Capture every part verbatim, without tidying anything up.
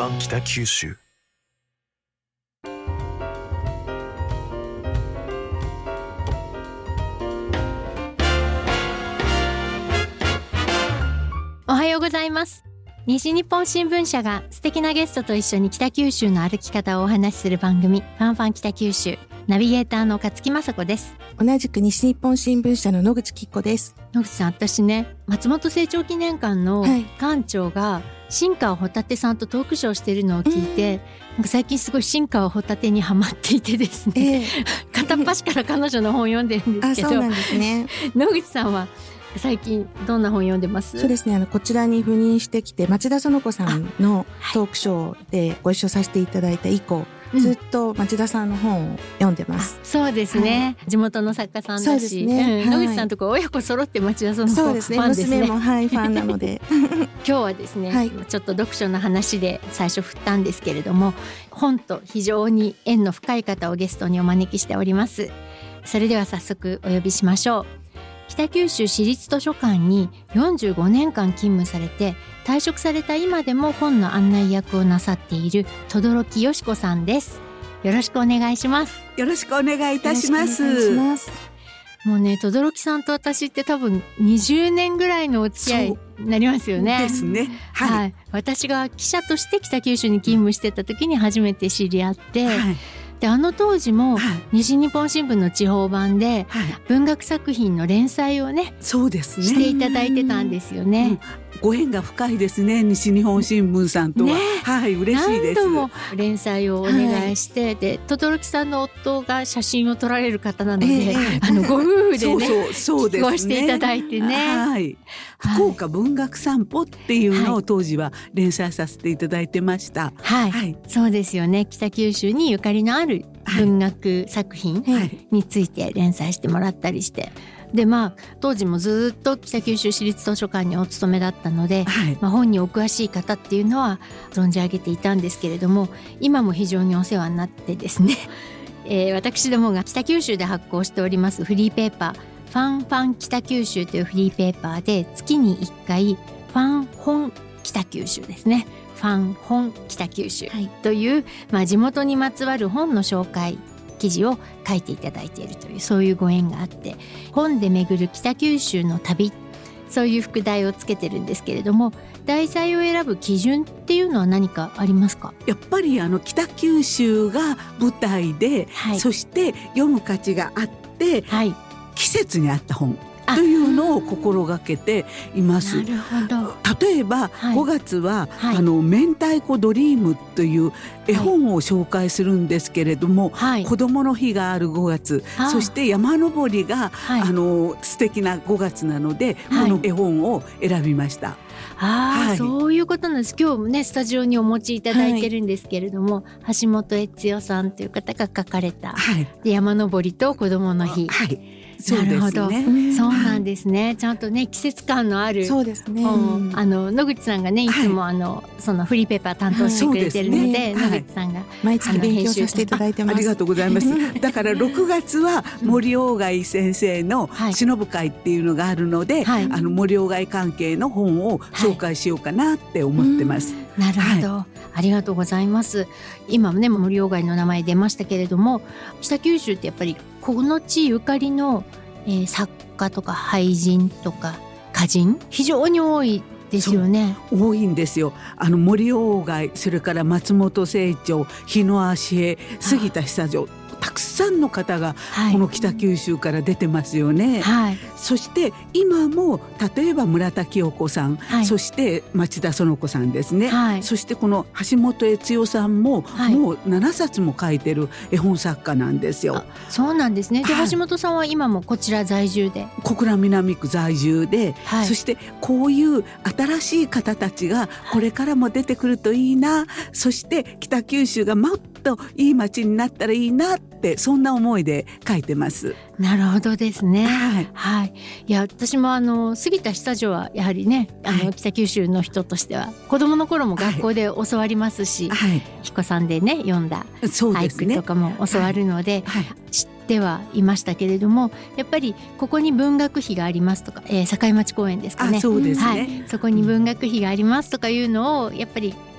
ファン北九州。 おはようございます。西日本新聞社が素敵なゲストと一緒に北九州の歩き方をお話しする番組、ファンファン北九州。ナビゲーターの勝木雅子です。 同じく西日本新聞社の野口きっ子です。 野口さん、私ね、松本清張記念館の館長が新川ホタテさんとトークショーしてるのを聞いて、なんか最近すごい新川ホタテにハマっていてですね、えー、片っ端から彼女の本読んでるんですけど。 あ、そうなんですね。 野口さんは最近どんな本読んでます？ そうですね、あのこちらに赴任してきて町田園子さんのトークショーでご一緒させていただいた以降、はい、ずっと町田さんの本を読んでます。 そうですね、はい、地元の作家さんだし、そうですね、うん、野口さんとこ親子揃って町田園子ファンですね。 そうですね、娘も、はい、ファンなので今日はですね、はい、ちょっと読書の話で最初振ったんですけれども、本と非常に縁の深い方をゲストにお招きしております。それでは早速お呼びしましょう。北九州市立図書館によんじゅうごねんかん勤務されて、退職された今でも本の案内役をなさっている轟よし子さんです。よろしくお願いします。 よろしくお願いいたします。 もうね、轟さんと私って多分にじゅうねんぐらいのお付き合いになりますよね。 ですね、はい、はい、 私が記者として北九州に勤務してた時に初めて知り合って、はい、であの当時も西日本新聞の地方版で文学作品の連載をね、 そうですね、 していただいてたんですよね。 うん、ご縁が深いですね、西日本新聞さんとは、ね、はい、嬉しいです。 何度も連載をお願いして、はい、で轟さんの夫が写真を撮られる方なので、えー、あのご夫婦でね、 そうそうそうですね、 寄稿していただいてね、 はい、福岡文学散歩っていうのを当時は連載させていただいてました。 はい、はい、そうですよね。北九州にゆかりのある文学作品について連載してもらったりして、でまあ当時もずっと北九州市立図書館にお勤めだったので、はい、まあ、本にお詳しい方っていうのは存じ上げていたんですけれども、今も非常にお世話になってですね、えー、私どもが北九州で発行しておりますフリーペーパー、ファンファン北九州というフリーペーパーで月にいっかいファン本北九州ですね、ファン本北九州という、はい、まあ、地元にまつわる本の紹介記事を書いていただいているという、そういうご縁があって、本で巡る北九州の旅、そういう副題をつけてるんですけれども、題材を選ぶ基準っていうのは何かありますか？ やっぱりあの北九州が舞台で、はい、そして読む価値があって、はい、季節に合った本というのを心がけています。 なるほど。 例えば、はい、ごがつは、はい、あの明太子ドリームという絵本を紹介するんですけれども、はい、子どもの日があるごがつ、そして山登りが、はい、あの素敵なごがつなので、はい、この絵本を選びました。 あ、はい、そういうことなんです。今日ねスタジオにお持ちいただいてるんですけれども、はい、橋本悦代さんという方が書かれた、はい、で山登りと子どもの日、はい、 そうですね、 なるほど、そうなんですね、はい、ちゃんとね季節感のある、 そうですね、 あの野口さんがねいつも、はい、あのそのフリーペーパー担当してくれてるので、はいでね、野口さんが、はい、 毎月勉強させていただいてます。 あ, ありがとうございます。だからろくがつは森鴎外先生の忍ぶ会っていうのがあるので、はい、あの森鴎外関係の本を紹介しようかなって思ってます。 はい、なるほど、はい、ありがとうございます。今もね森鴎外の名前出ましたけれども、北九州ってやっぱりこの地ゆかりの、えー、作家とか俳人とか歌人非常に多いですよね。 多いんですよ。あの森鴎外、それから松本清張、日野芦恵、杉田久女、たくさんの方がこの北九州から出てますよね。はい、そして今も例えば村田清子さん、はい、そして町田園子さんですね。はい、そしてこの橋本悦代さんも、はい、もうななさつも書いてる絵本作家なんですよ。 そうなんですね。で、はい、橋本さんは今もこちら在住で、 小倉南区在住で、はい、そしてこういう新しい方たちがこれからも出てくるといいな、はい、そして北九州がもっといい街になったらいいなって、そんな思いで書いてます。 なるほどですね。はい、はい、いや私もあの杉田久女はやはりね、あの、はい、北九州の人としては子供の頃も学校で教わりますし、はい、彦さんでね読んだ俳句とかも教わるので、はいはい、知ってはいましたけれども、やっぱりここに文学碑がありますとか、えー、境町公園ですかね。 あ、そうですね、 はい、そこに文学碑がありますとかいうのをやっぱり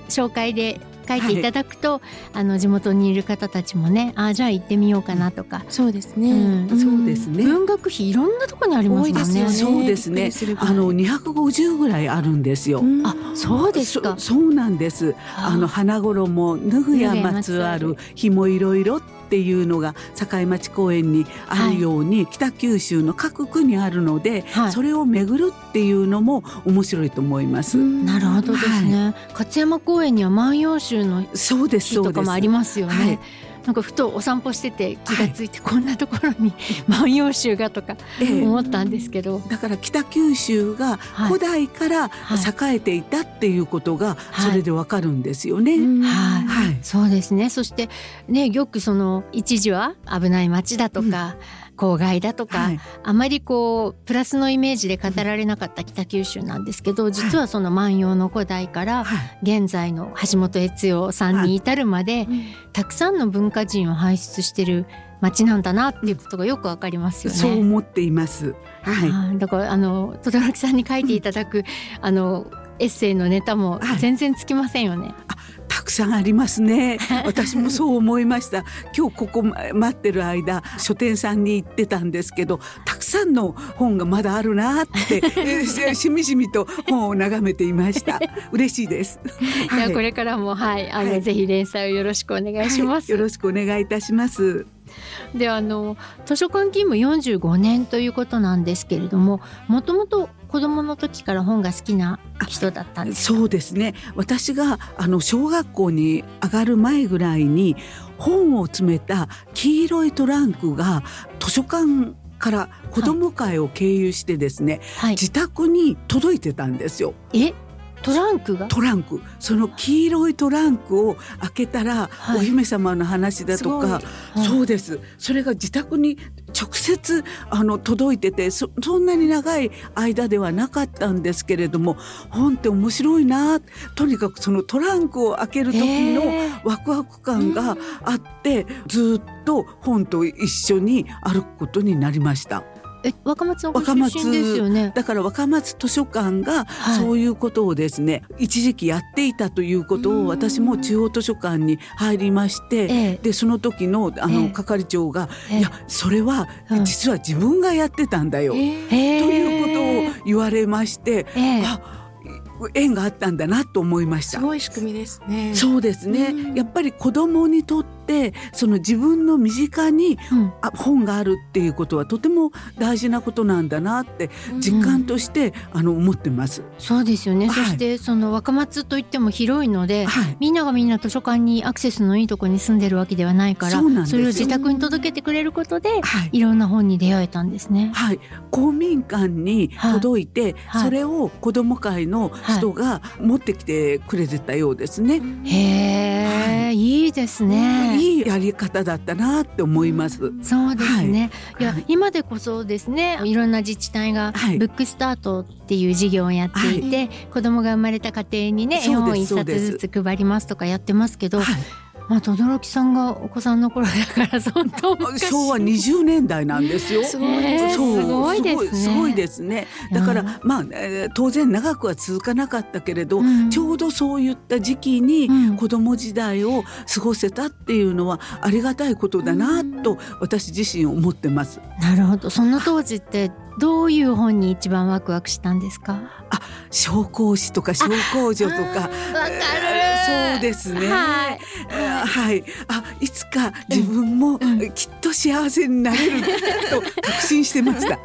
紹介で書いていただくと、はい、あの地元にいる方たちもね、あじゃあ行ってみようかなとか。 そうですね、 うん、 そうですね。 文学費いろんなところにありますもんね。 多いですよね。 そうですね。あのにひゃくごじゅうぐらいあるんですよ。 あ、そうですか。 そ、そうなんです。あの花衣、脱ぐやまつわる日もいろいろっていうのが境町公園にあるように、はい、北九州の各区にあるので、はい、それを巡るっていうのも面白いと思います。 なるほどですね、はい、勝山公園には万葉集の木とかもありますよね。はい、なんかふとお散歩してて気がついて、はい、こんなところに万葉集がとか思ったんですけど、 ええ、だから北九州が古代から栄えていたっていうことがそれでわかるんですよね。はいはいはい、そうですね。そしてね、よくその一時は危ない町だとか、うん、郊外だとか、はい、あまりこうプラスのイメージで語られなかった北九州なんですけど、実はその万葉の古代から現在の橋本越夫さんに至るまで、たくさんの文化人を輩出してる町なんだなっていうことがよくわかりますよね。 そう思っています。 はい、だからあの轟さんに書いていただく、うん、あのエッセイのネタも全然つきませんよね。 あ、たくさんありますね。私もそう思いました。今日ここ待ってる間、書店さんに行ってたんですけど、たくさんの本がまだあるなってしみじみと本を眺めていました。嬉しいです。 はい、いやこれからも、はい、あの、はい、ぜひ連載をよろしくお願いします。 はい、よろしくお願いいたします。 で、あの図書館勤務よんじゅうごねんということなんですけれども、もともと子供の時から本が好きな人だったんですか？ そうですね。私があの小学校に上がる前ぐらいに本を詰めた黄色いトランクが図書館から子供会を経由してですね、はい、自宅に届いてたんですよ。 えトランクがトランクその黄色いトランクを開けたら、はい、お姫様の話だとか、はい、そうですそれが自宅に直接あの届いてて そ, そんなに長い間ではなかったんですけれども、本って面白いな、とにかくそのトランクを開ける時のワクワク感があって、ずっと本と一緒に歩くことになりました。 え若松のご出身ですよね。 だから若松図書館がそういうことをですね、はい、一時期やっていたということを私も中央図書館に入りまして、ええ、でその時のあの係長が、ええ、いやそれは実は自分がやってたんだよ、ええ、ということを言われまして、ええ、あ縁があったんだなと思いました。 すごい仕組みですね。 そうですね、うん、やっぱり子供にとってその自分の身近に、うん、あ本があるっていうことはとても大事なことなんだなって実感として、うん、あの思ってます。 そうですよね、はい、そしてその若松といっても広いので、はい、みんながみんな図書館にアクセスのいいところに住んでるわけではないから、 そ, それを自宅に届けてくれることで、はい、いろんな本に出会えたんですね。 はい、公民館に届いて、はい、それを子ども会の人が持ってきてくれてたようですね。 へー、はい、いいですね。 いいやり方だったなって思います。 そうですね、はい、いや、はい、今でこそですね、いろんな自治体がブックスタートっていう事業をやっていて、はい、子供が生まれた家庭にね絵本一冊ずつ配りますとかやってますけど、はい、まあ、轟さんがお子さんの頃だから相当昔、 昭和にじゅうねんだいなんですよ。 すごい、えー、そう、すごいですね。 すごいですね。だからまあ、えー、当然長くは続かなかったけれど、うん、ちょうどそういった時期に子供時代を過ごせたっていうのはありがたいことだなと私自身思ってます。 なるほど。その当時ってどういう本に一番ワクワクしたんですか？ あ、紹興酒とか紹興女とか。わかる。そうですね。はい。はい。あ、いつか自分もきっと幸せになれると確信してました。はい。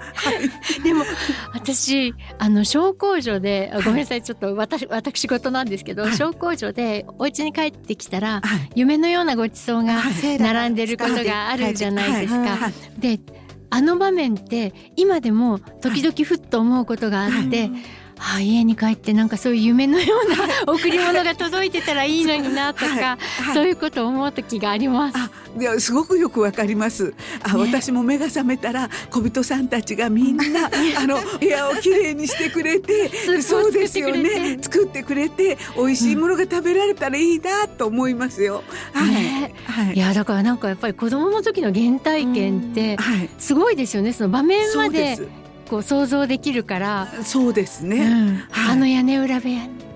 でも私あの紹興女で、ごめんなさい、ちょっと私私事なんですけど、紹興女でお家に帰ってきたら、はい、夢のようなごちそうが並んでることがあるじゃないですか。で。あの場面って今でも時々ふっと思うことがあって、はい、ああ、家に帰ってなんかそういう夢のような贈り物が届いてたらいいのになとか、はいはい、そういうことを思う時があります。 あ、いや、すごくよくわかります。あ、ね、私も目が覚めたら小人さんたちがみんなあの部屋をきれいにしてくれてそうですよね、作ってくれて美味しいものが食べられたらいいなと思いますよ。はい、 ね、はい、いや、だからなんかやっぱり子供の時の原体験ってすごいですよね。その場面までこう想像できるから。 そうですね、 うん、はい、あの屋根裏部屋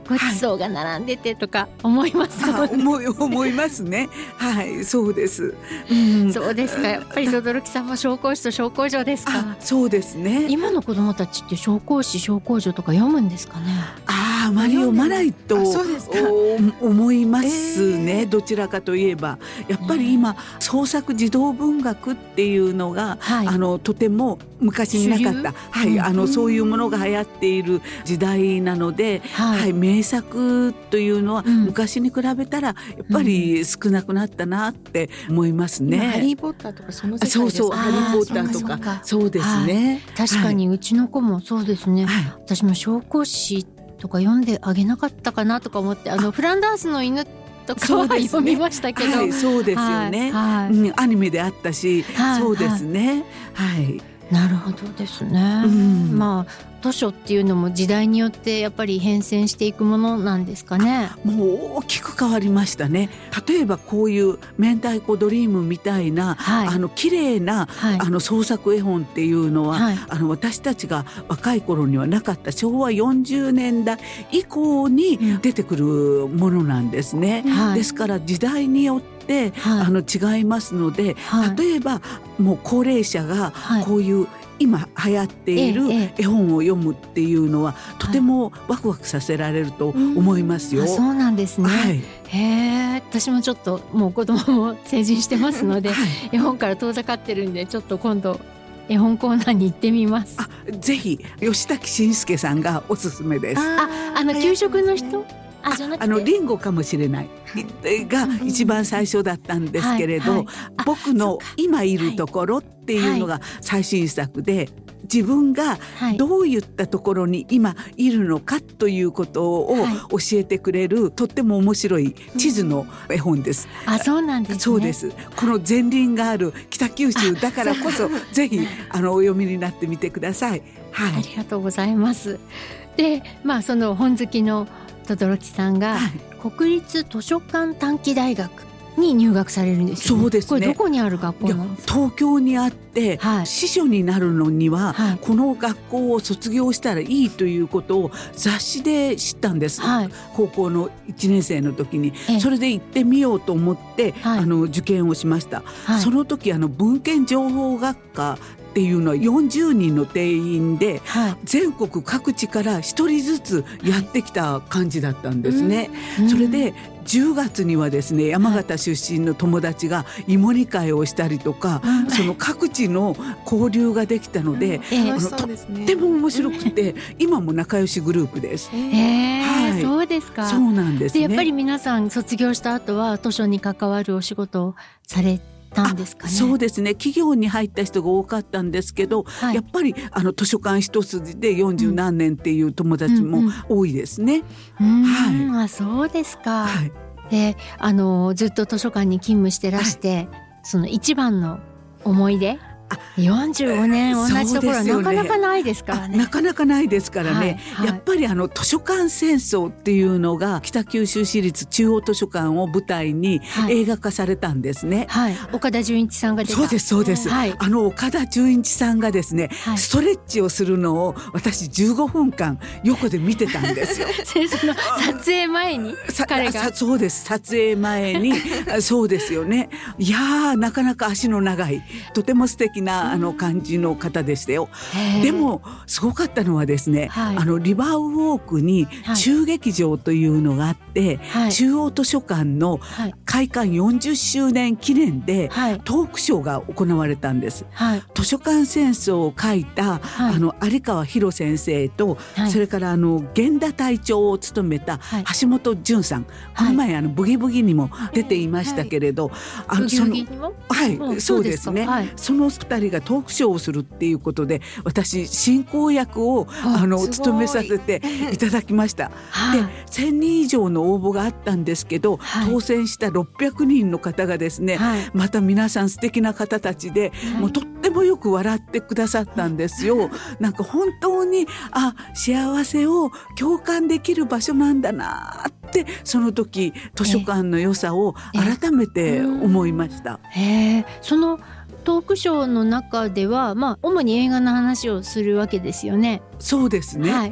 ごちそうが並んでてとか思いますもんね、 はい、思い思いますね。はいそうです、うん、 そうですか。やっぱり轟さんも紹興酒と紹興女ですか。 あそうですね。 今の子供たちって紹興酒紹興女とか読むんですかね。 ああまり読まないと思いますね、えー、どちらかといえばやっぱり今、うん、創作児童文学っていうのが、はい、あのとても昔になかった、はい、あのそういうものが流行っている時代なので、はいはい、名作というのは昔に比べたらやっぱり少なくなったなって思いますね、うん、 ハリーポッターとかその世界ですか。 そうそうハリーポッターとか そう, かそうですね、 はい、確かにうちの子もそうですね、はい、私も紹興酒とか読んであげなかったかなとか思って、あのフランダースの犬とかは読みましたけど、 はい、そうですよね、はいはい、うん、アニメであったし、はい、そうですね、はい、はい、 なるほどですね、うん、まあ図書っていうのも時代によってやっぱり変遷していくものなんですかね。 もう大きく変わりましたね。例えばこういう明太子ドリームみたいな、はい、あの綺麗な、はい、あの創作絵本っていうのは、はい、あの私たちが若い頃にはなかったしょうわよんじゅうねんだい以降に出てくるものなんですね、はい、ですから時代によってはい、あの違いますので、はい、例えばもう高齢者がこういう、はい、今流行っている絵本を読むっていうのは、ええ、とてもワクワクさせられると思いますよ、 はい、そうなんですね、はい、へー、私もちょっともう子供も成人してますので、はい、絵本から遠ざかってるんでちょっと今度絵本コーナーに行ってみます。 あぜひ吉滝伸介さんがおすすめです。 ああの給食の人あ, あ, あのリンゴかもしれないが一番最初だったんですけれど、はいはい、僕の今いるところっていうのが最新作で、自分がどういったところに今いるのかということを教えてくれるとっても面白い地図の絵本です、 うん、あそうなんですね。 そうです。この前輪がある北九州だからこそぜひあのお読みになってみてください、はい、 ありがとうございます。で、まあその本好きの轟さんが国立図書館短期大学に入学されるんですよね。 そうですね。 これどこにある学校なんですか。 東京にあって、はい、司書になるのには、はい、この学校を卒業したらいいということを雑誌で知ったんです、はい、高校のいちねん生の時にそれで行ってみようと思って、はい、あの受験をしました、はい、その時あの文献情報学科っていうのはよんじゅうにんの定員で、はい、全国各地からひとりずつやってきた感じだったんですね、はい、それでじゅうがつにはですね山形出身の友達が芋煮会をしたりとか、はい、その各地の交流ができたので、うん、あのとっても面白くて、うん、今も仲良しグループです、 えーはい、そうですか。 そうなんですね。 でやっぱり皆さん卒業した後は図書に関わるお仕事をされてたんですかね。 そうですね。企業に入った人が多かったんですけど、はい、やっぱりあの図書館一筋でよんじゅうなんねんっていう友達も多いですね、 うんうんうんはい、あそうですか、はい、であのずっと図書館に勤務してらして、はい、その一番の思い出よんじゅうごねん同じところはなかなかないですからね。 なかなかないですからね、はいはい、やっぱりあの図書館戦争っていうのが北九州市立中央図書館を舞台に映画化されたんですね、 はいはい、岡田准一さんが出た。 そうですそうです、はい、あの岡田准一さんがですね、はい、ストレッチをするのを私じゅうごふんかん横で見てたんですよその撮影前に彼がそうです撮影前にそうですよね。いやーなかなか足の長いとても素敵なあの感じの方でしたよ。でもすごかったのはですね、はい、あのリバーウォークに中劇場というのがあって、はい、中央図書館の開館よんじゅっしゅうねん記念でトークショーが行われたんです、はい、図書館戦争を書いた、はい、あの有川博先生と、はい、それからあの源田隊長を務めた橋本淳さん、はい、この前あのブギブギにも出ていましたけれど、はい、あのそのはいそうですね、はい、そのふたりがトークショーをするっていうことで私進行役をあの務めさせていただきました、はい、でせんにん以上の応募があったんですけど、はい、当選したろっぴゃくにんの方がですね、はい、また皆さん素敵な方たちで、はい、もうとってもよく笑ってくださったんですよ。なんか本当にあ幸せを共感できる場所なんだなってその時図書館の良さを改めて思いました。 へえ、そのトークショーの中では、まあ、主に映画の話をするわけですよね。 そうですね、 はい、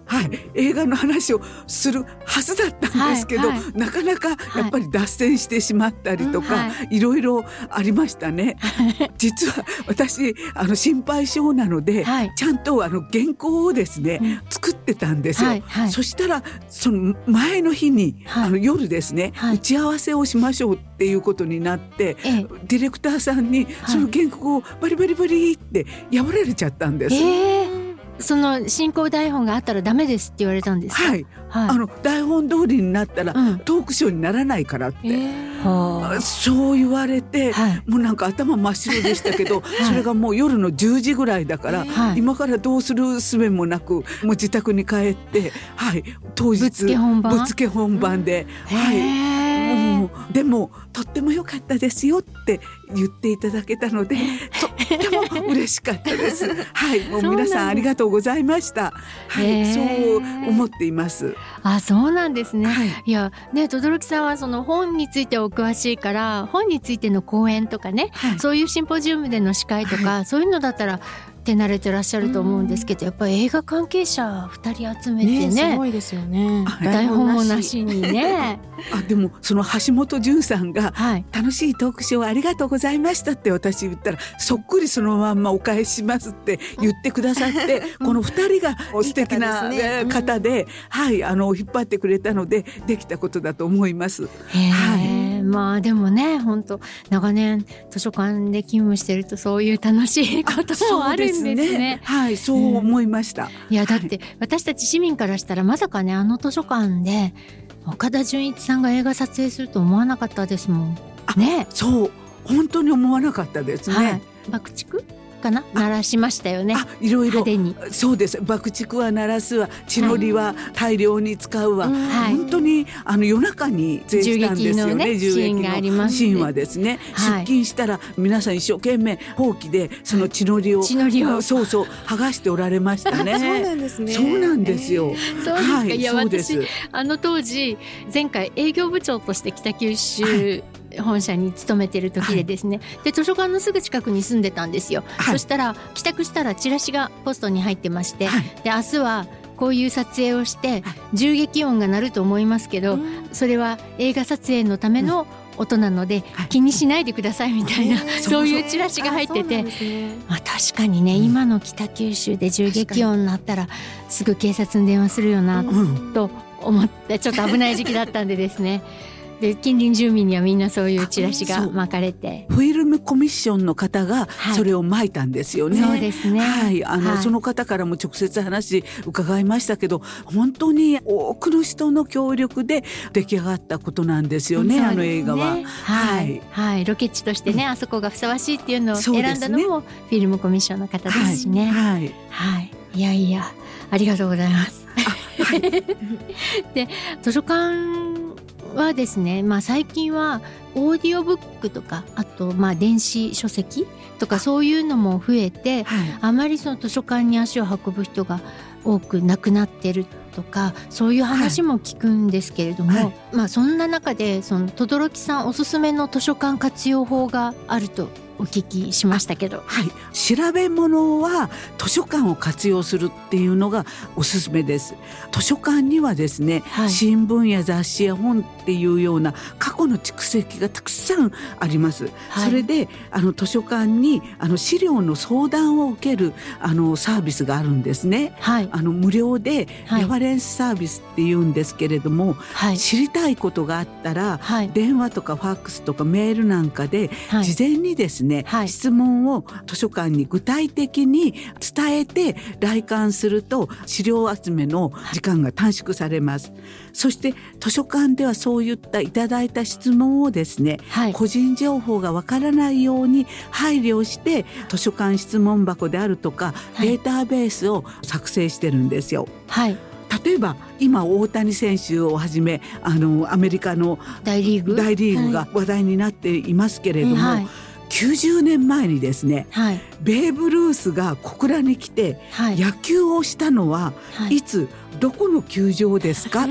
はい、映画の話をするはずだったんですけど、はいはい、なかなかやっぱり脱線してしまったりとか、はい、いろいろありましたね。実は私あの心配性なので、はい、ちゃんとあの原稿をですね、うん、作ってたんですよ、はいはい、そしたらその前の日に、はい、あの夜ですね、はい、打ち合わせをしましょうっていうことになって、ええ、ディレクターさんにその原稿をバリバリバリって破られちゃったんです、 えーその進行台本があったらダメですって言われたんですか？ はい、はい、あの台本通りになったら、うん、トークショーにならないからって、えー、そう言われて、はい、もうなんか頭真っ白でしたけど、はい、それがもう夜のじゅうじぐらいだから、はい、今からどうする術もなくもう自宅に帰って、はい、当日ぶつけ本番、ぶつけ本番で、うん、はい、もうでもとっても良かったですよって言っていただけたのでとっても嬉しかったですはい、もう皆さんありがとうございました。はい、そう思っています。 あ、そうなんですね、はい、いやね、轟さんはその本についてお詳しいから本についての講演とかね、はい、そういうシンポジウムでの司会とか、はい、そういうのだったら手慣れてらっしゃると思うんですけど、やっぱり映画関係者ふたり集めて ね, ねすごいですよね。 台本もなしにねあでもその橋本淳さんが、はい、楽しいトークショーありがとうございましたって私言ったらそっくりそのまんまお返ししますって言ってくださってこのふたりが素敵な方で、はい、あの引っ張ってくれたのでできたことだと思います。 はい、まあでもね本当長年図書館で勤務してるとそういう楽しいこともあるんですね。ね、 はい、そう思いました、うん、 いやだって私たち市民からしたらまさかねあの図書館で岡田准一さんが映画撮影すると思わなかったですもんね。 そう本当に思わなかったですね、はい、 爆竹かな鳴らしましたよね。 あいろいろ派手にそうです。爆竹は鳴らすわ血のりは大量に使うわ、はい、本当にあの夜中に銃撃のね銃撃のシーンがありますね。 シーンはですね、はい、出勤したら皆さん一生懸命ほうきでその血のりを、 血のりをそうそう剥がしておられましたね。 そうなんですね。 そうなんですよ、 えー、そうですか、はい、いや私あの当時前回営業部長として北九州、はい本社に勤めてる時でですね、はい、で図書館のすぐ近くに住んでたんですよ、はい、そしたら帰宅したらチラシがポストに入ってまして、はい、で明日はこういう撮影をして、はい、銃撃音が鳴ると思いますけど、うん、それは映画撮影のための音なので、うん、気にしないでくださいみたいな、はい、そういうチラシが入ってて、ねまあ、確かにね、うん、今の北九州で銃撃音になったらすぐ警察に電話するよな、うん、と思ってちょっと危ない時期だったんでですねで近隣住民にはみんなそういうチラシが巻かれてフィルムコミッションの方がそれを巻いたんですよね、 はい、そうですね、 はいあのはい、その方からも直接話伺いましたけど本当に多くの人の協力で出来上がったことなんですよ ね, ねあの映画は、はいはいはい、ロケ地としてね、うん、あそこがふさわしいっていうのを選んだのもフィルムコミッションの方ですしね、はいはいはい、いやいやありがとうございます、はい、で図書館はですね、まあ、最近はオーディオブックとかあとまあ電子書籍とかそういうのも増えて、はい、あまりその図書館に足を運ぶ人が多くなくなってるとかそういう話も聞くんですけれども、はいはいまあ、そんな中でその轟さんおすすめの図書館活用法があるとお聞きしましたけど、 はい、調べ物は図書館を活用するっていうのがおすすめです。図書館にはですね、はい、新聞や雑誌や本っていうような過去の蓄積がたくさんあります、はい、それであの図書館にあの資料の相談を受けるあのサービスがあるんですね、はい、あの無料でレファレンスサービスっていうんですけれども、はい、知りたいことがあったら、はい、電話とかファックスとかメールなんかで事前にですね、はい、質問を図書館に具体的に伝えて来館すると資料集めの時間が短縮されます。そして図書館ではそういったいただいた質問をですね、はい、個人情報がわからないように配慮して図書館質問箱であるとか、はい、データベースを作成してるんですよ。はい例えば今大谷選手をはじめあのアメリカの大リーグ、 大リーグが話題になっていますけれども、はい、きゅうじゅうねんまえにですね、はい、ベーブ・ルースが小倉に来て、はい、野球をしたのは、はい、いつどこの球場ですかっ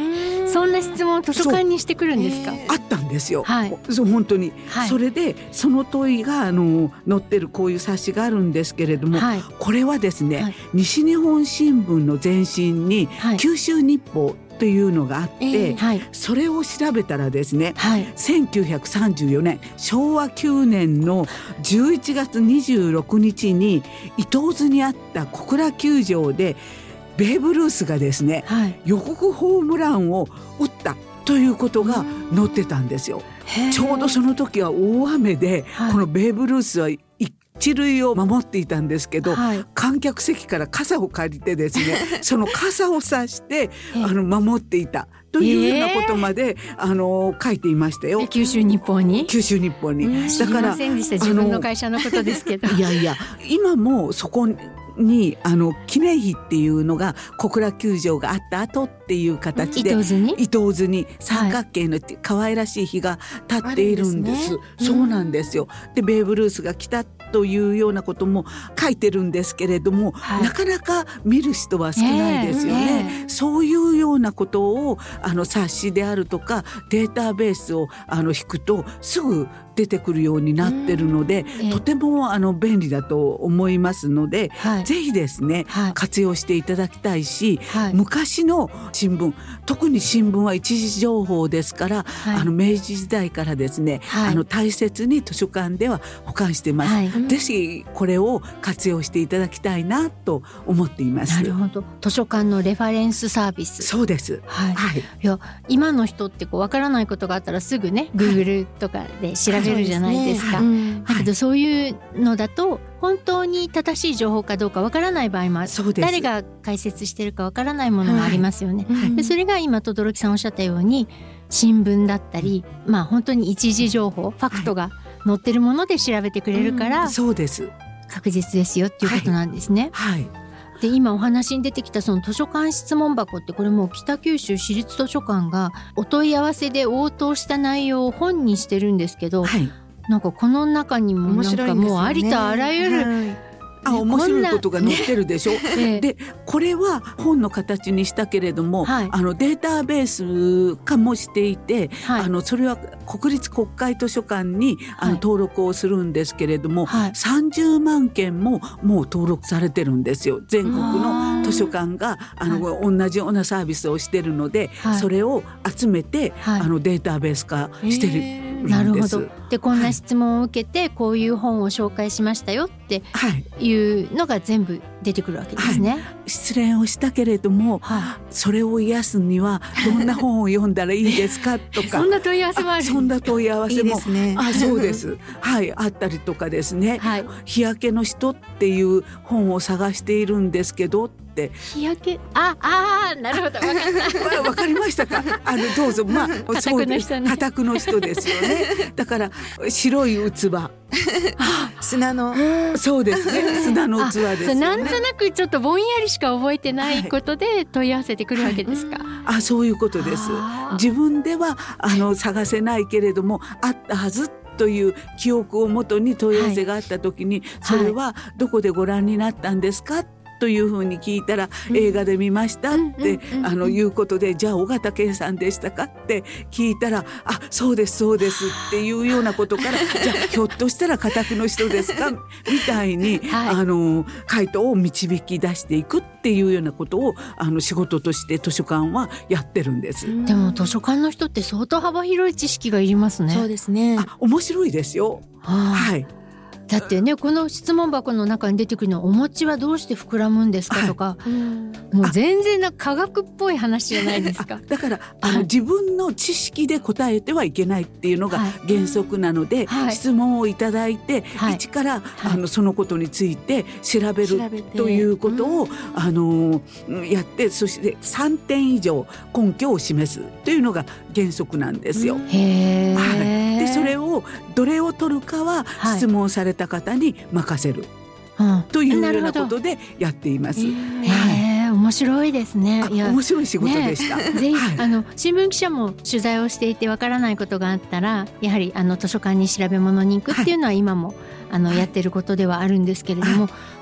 そんな質問を図書館にしてくるんですか？ あったんですよ、 はい、 そう本当に、 はい、 それでその問いがあの載ってるこういう冊子があるんですけれども、はい、これはですね、はい、西日本新聞の前身に、はい、九州日報というのがあって、えーはい、それを調べたらですね、はい、せんきゅうひゃくさんじゅうよねんしょうわきゅうねんのじゅういちがつにじゅうろくにちに伊東津にあった小倉球場でベーブ・ルースがですね、はい、予告ホームランを打ったということが載ってたんですよ。ちょうどその時は大雨で、はい、このベーブ・ルースは一塁を守っていたんですけど、はい、観客席から傘を借りてですねその傘を差してあの守っていたというようなことまで、えー、あの書いていましたよ。 九州日報に九州日報に、 うん、知りませんでした。自分の会社のことですけどいやいや今もそこにあの記念碑っていうのが小倉球場があった後っていう形で、 伊東津に伊東津に三角形の可愛らしい碑が立っているんです、はい、そうなんですよ。でベーブ・ルースが来たというようなことも書いてるんですけれども、はい、なかなか見る人は少ないですよね、えー、そういうようなことをあの冊子であるとかデータベースをあの引くとすぐ出てくるようになってるので、えー、とてもあの便利だと思いますので、はい、ぜひですね、はい、活用していただきたいし、はい、昔の新聞、特に新聞は一時情報ですから、はい、あの明治時代からですね、はい、あの大切に図書館では保管しています、はい、ぜひこれを活用していただきたいなと思っています。 なるほど。図書館のレファレンスサービス。 そうです、はいはい、いや今の人ってこう分からないことがあったらすぐね Google とかで調べるじゃないですか、はい、だけどそういうのだと本当に正しい情報かどうかわからない場合もある。そうです。誰が解説してるかわからないものがありますよね、はい、でそれが今轟さんおっしゃったように新聞だったり、まあ本当に一時情報ファクトが載ってるもので調べてくれるから、はい、 そうです確実ですよっていうことなんですね、はいはい、で今お話に出てきたその図書館質問箱ってこれもう北九州市立図書館がお問い合わせで応答した内容を本にしてるんですけど、はい、なんかこの中にもなんかもうありとあらゆる、はい、 あ面白いことが載ってるでしょ、ね、でこれは本の形にしたけれども、はい、あのデータベース化もしていて、はい、あのそれは国立国会図書館にあの登録をするんですけれども、はい、さんじゅうまんけんももう登録されてるんですよ。全国の図書館があの、はい、同じようなサービスをしてるので、はい、それを集めて、はい、あのデータベース化してる、えーなるほど。でこんな質問を受けて、はい、こういう本を紹介しましたよっていうのが全部出てくるわけですね、はい、 失恋をしたけれども、はい、それを癒すにはどんな本を読んだらいいですかとかそんな問い合わせもある。 そんな問い合わせもいいですね。 あそうですはいあったりとかですね、はい、日焼けの人っていう本を探しているんですけどって日焼けああなるほど分かったわかりましたか。あのどうぞまあ固くの人ね固くの人ですよね。だから白い器砂のそうですね砂の器ですよね。 なんとなくちょっとぼんやりしか覚えてないことで問い合わせてくるわけですか、はいはい、あそういうことです。自分ではあの探せないけれどもあったはずという記憶をもとに問い合わせがあった時に、はい、それはどこでご覧になったんですかというふうに聞いたら、うん、映画で見ましたって、うん、あのいうことでじゃあ尾形健さんでしたかって聞いたらあそうですそうですっていうようなことからじゃあひょっとしたら固くの人ですかみたいに、はい、あの回答を導き出していくっていうようなことをあの仕事として図書館はやってるんです。 でも図書館の人って相当幅広い知識がいりますね。 そうですね。 あ面白いですよ。はいだってねこの質問箱の中に出てくるのお餅はどうして膨らむんですかとか、はい、もう全然な科学っぽい話じゃないですか。 だからあの自分の知識で答えてはいけないっていうのが原則なので、はい、質問をいただいて、はい、一から、はい、あのそのことについて調べるということを、うん、あのやってそしてさんてん以上根拠を示すというのが原則なんですよ。 へー、 はい、でそれをどれを取るかは質問された方に任せる、はい、というようなことでやっています。 へー、面白いですね。 いや面白い仕事でした、 ね、ぜひ、はい、あの新聞記者も取材をしていてわからないことがあったらやはりあの図書館に調べ物に行くっていうのは今も、はい、あのやってることではあるんですけれども、はい、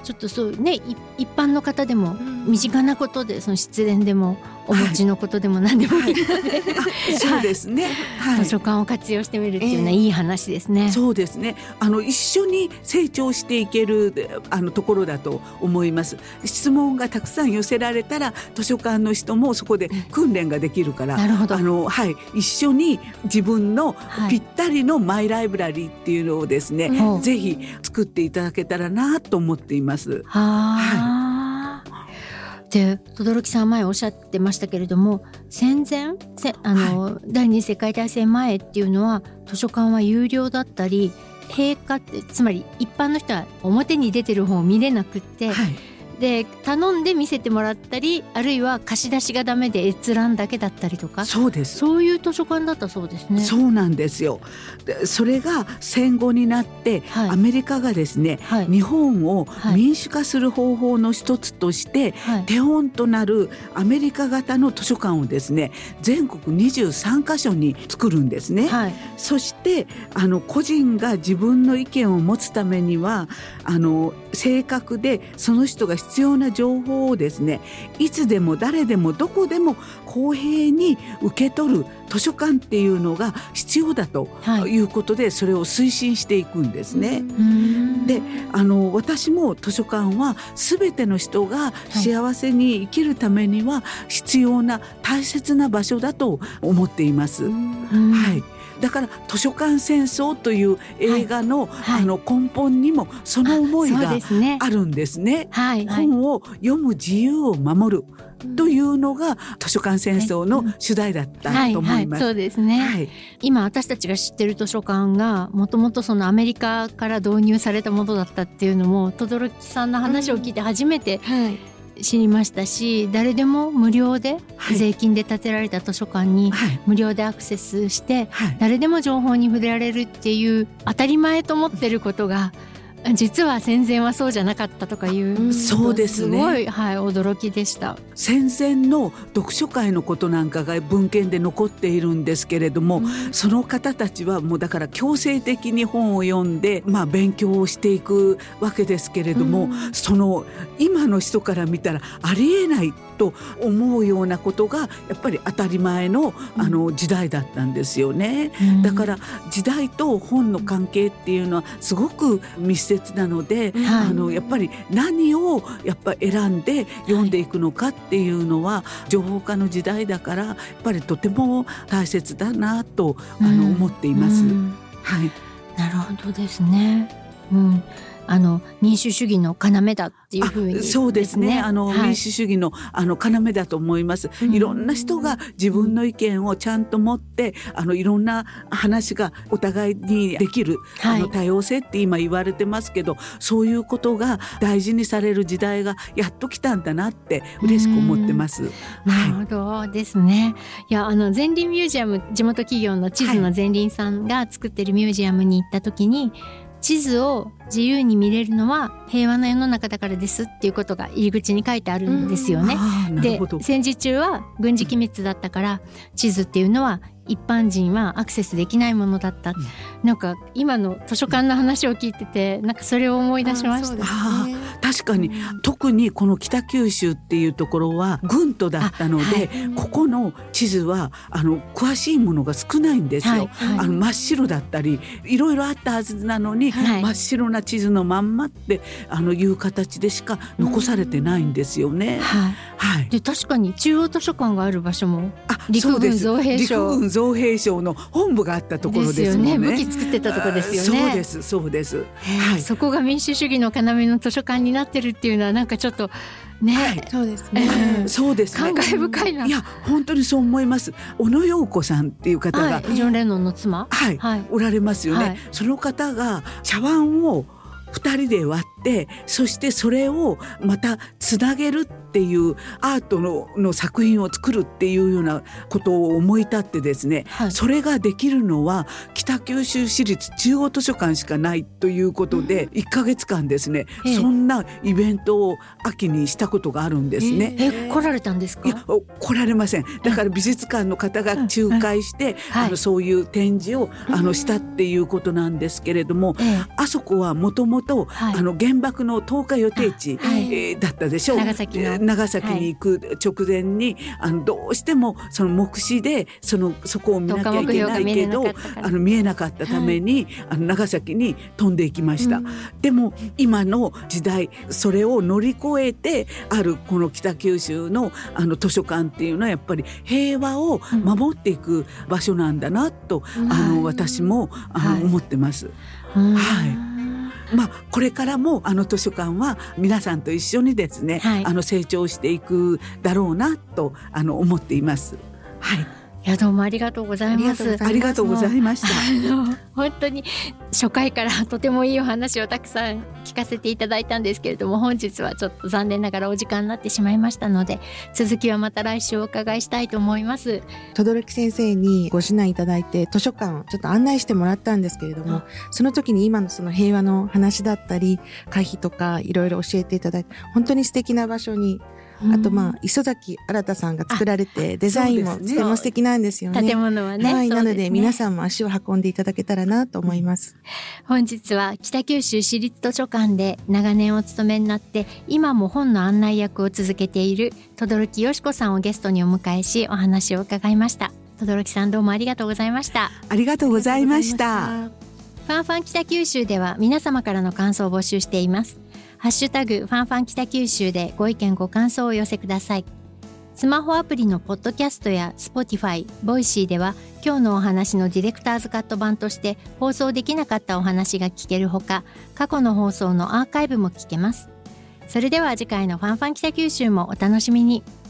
ちょっとそうね、一般の方でも身近なことで、その失恋でもお餅のことでも何でもいいので、はい、 そうですね、 はい、図書館を活用してみるっていうのはいい話ですね、 えー、そうですね。あの一緒に成長していけるあのところだと思います。質問がたくさん寄せられたら図書館の人もそこで訓練ができるから、 なるほど、 あの、はい、一緒に自分のぴったりのマイライブラリーっていうのをですね、はい、ぜひ作っていただけたらなと思っています。 はい、で轟さん前おっしゃってましたけれども、戦前あの、はい、第二次世界大戦前っていうのは図書館は有料だったり、閉館ってつまり一般の人は表に出てる本を見れなくって、はい、で頼んで見せてもらったり、あるいは貸し出しがダメで閲覧だけだったりとか、 そうです、 そういう図書館だったそうですね。 そうなんですよ。でそれが戦後になって、はい、アメリカがですね、はい、日本を民主化する方法の一つとして、はい、手本となるアメリカ型の図書館をですね、全国にじゅうさんカ所に作るんですね、はい、そしてあの個人が自分の意見を持つためには、あの正確でその人が必要な情報をですね、いつでも誰でもどこでも公平に受け取る図書館っていうのが必要だということで、それを推進していくんですね、はい、であの私も図書館は全ての人が幸せに生きるためには必要な大切な場所だと思っています、はい、だから図書館戦争という映画 の,、はいはい、あの根本にもその思いがあるんですね。はいはい、本を読む自由を守るというのが図書館戦争の主題だったと思います。はいはい、 そうですね、はい、今私たちが知ってる図書館がもともとそのアメリカから導入されたものだったっていうのも轟さんの話を聞いて初めて、うんはい、知りましたし、誰でも無料で、はい、税金で建てられた図書館に無料でアクセスして、はい、誰でも情報に触れられるっていう当たり前と思ってることが実は戦前はそうじゃなかったとかいう、 そうですね、 すごい、はい、驚きでした。 戦前の読書会のことなんかが文献で残っているんですけれども、うん、その方たちはもうだから強制的に本を読んで、まあ、勉強をしていくわけですけれども、うん、その今の人から見たらありえないと思うようなことがやっぱり当たり前 の, あの時代だったんですよね、うん、だから時代と本の関係っていうのはすごく密接なので、はい、あのやっぱり何をやっぱ選んで読んでいくのかっていうのは、はい、情報化の時代だからやっぱりとても大切だなと、うん、あの思っています、うんはい、 なるほどですね、うんあの民主主義の要だっていうふうに、ね、 そうですね、あの、はい、民主主義 の, あの要だと思います、うん、いろんな人が自分の意見をちゃんと持ってあのいろんな話がお互いにできる、はい、あの多様性って今言われてますけど、そういうことが大事にされる時代がやっと来たんだなって嬉しく思ってます。 なるほどですね。いやあのゼンリンミュージアム、地元企業の地図のゼンリンさんが作ってるミュージアムに行った時に、地図を自由に見れるのは平和な世の中だからですっていうことが入り口に書いてあるんですよね。で、戦時中は軍事機密だったから地図っていうのは一般人はアクセスできないものだった、うん、なんか今の図書館の話を聞いててなんかそれを思い出しました。 あ、ね、確かに、うん、特にこの北九州っていうところは郡都だったので、はい、ここの地図はあの詳しいものが少ないんですよ、はいはい、あの真っ白だったりいろいろあったはずなのに、はい、真っ白な地図のまんまってあのいう形でしか残されてないんですよね、 はいはい、で確かに中央図書館がある場所も陸軍造兵廠陸軍造兵廠の本部があったところですもんね。 ですよね。武器作ってたところですよね。 そうですそうです、 はい、そこが民主主義の要の図書館になってるっていうのはなんかちょっとね、はい、 そうですね、 えー、そうですね、 感慨深いな。 いや本当にそう思います。小野陽子さんっていう方が、 はい、ジョン・レノンの妻、 はいはい、おられますよね、はい、その方が茶碗をふたりで割ってそしてそれをまたつなげるっていうアート の, の作品を作るっていうようなことを思い立ってですね、はい、それができるのは北九州市立中央図書館しかないということで、うん、いっかげつかんですね、えー、そんなイベントを秋にしたことがあるんですね。 えー、来られたんですか？ いや来られません。だから美術館の方が仲介して、はい、あのそういう展示をあのしたっていうことなんですけれども、えー、あそこはもともと原原爆の投下予定地、はい、えー、だったでしょう。 長崎の長崎に行く直前に、はい、あのどうしてもその目視でそのそこを見なきゃいけないけどあの見えなかったために、はい、あの長崎に飛んでいきました、うん、でも今の時代それを乗り越えてあるこの北九州のあの図書館っていうのはやっぱり平和を守っていく場所なんだなと、うん、あの私もあの、はい、思ってます、うんはい、まあ、これからもあの図書館は皆さんと一緒にですね、はい、あの成長していくだろうなとあの思っています。はい、 いやどうもありがとうございます。 ありがとうございました。 あの本当に初回からとてもいいお話をたくさん聞かせていただいたんですけれども、本日はちょっと残念ながらお時間になってしまいましたので、続きはまた来週お伺いしたいと思います。 轟先生にご指南いただいて図書館をちょっと案内してもらったんですけれども、その時に今のその平和の話だったり会費とかいろいろ教えていただいて、本当に素敵な場所に、あとまあ磯崎新さんが作られてデザインもとても素敵なんですよね。 建物はね、 はい、 そうですね。 なので皆さんも足を運んでいただけたらなと思います。 本日は北九州市立図書館で長年お勤めになって今も本の案内役を続けている轟よし子さんをゲストにお迎えしお話を伺いました。轟さんどうもありがとうございました。 ありがとうございました。 ファンファン北九州では皆様からの感想を募集しています。ハッシュタグファンファン北九州でご意見ご感想をお寄せください。スマホアプリのポッドキャストや Spotify、ボイシーでは今日のお話のディレクターズカット版として放送できなかったお話が聞けるほか、過去の放送のアーカイブも聞けます。それでは次回のファンファン北九州もお楽しみに。